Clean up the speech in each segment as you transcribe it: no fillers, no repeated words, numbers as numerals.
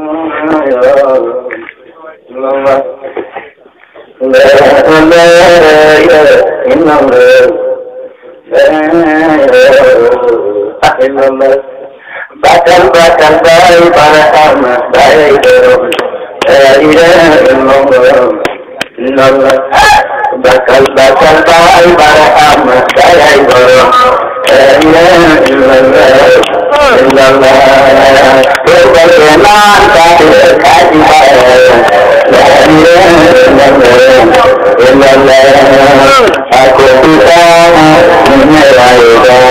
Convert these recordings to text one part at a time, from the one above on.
Bakal bayi para amat bayi dorong, bakal bayi para amat bayi dorong, berkenan tapi kaji aku tidak menyerah.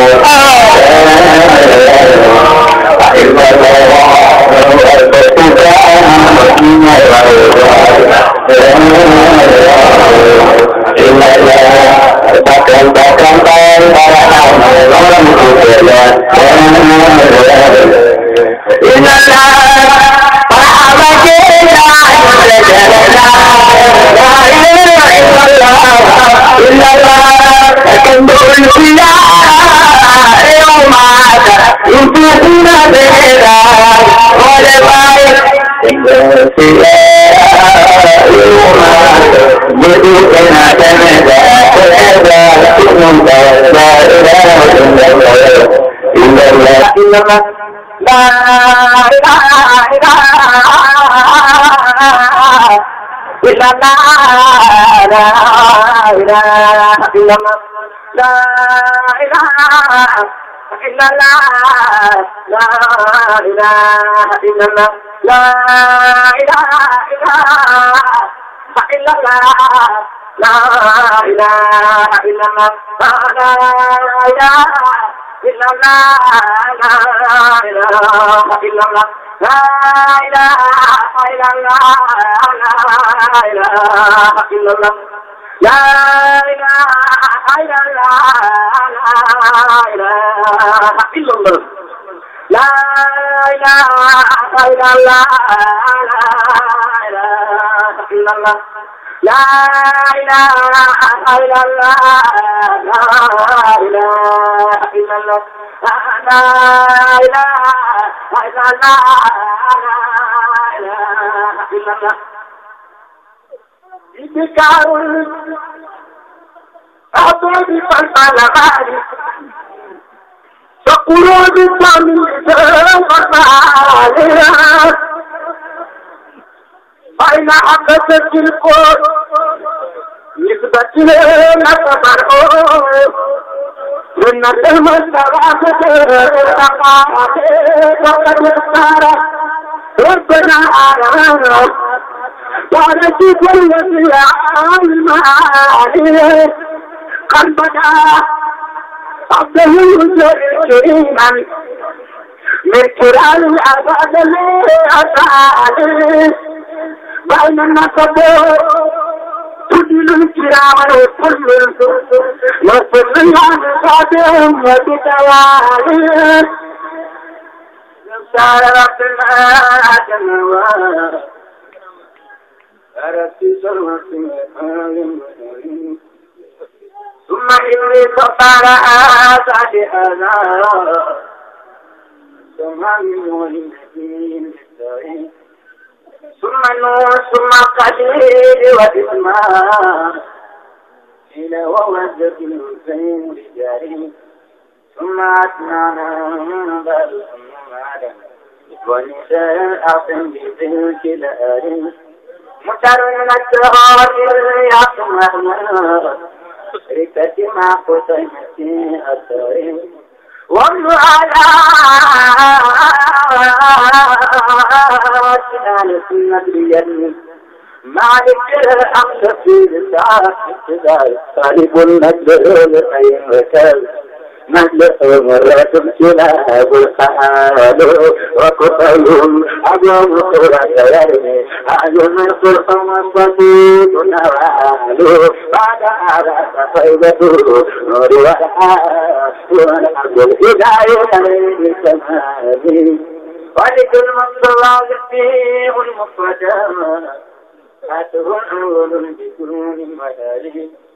ثم النور ثم القدير والإسماء إلى ووزة الحسين رجالي ثم أسمعنا بل ثم معنا ونساء أعطم بذلك الآلي متر من السهار يعصمنا ركة مع قصيمة الدارين وابن على سنان سنة اليمين مالك الحمد في لسعة ابتداء طالب النجل لخير وكال مجلس مرات سلاب الحال وكفل أبو مصورة يرمي أعين الصرف مصديق نوال بعد هذا فيدته نور والحال والحمد الهداية للسماء ولك المصطفى يسبيح المفرد هاته الأول بكون مهالي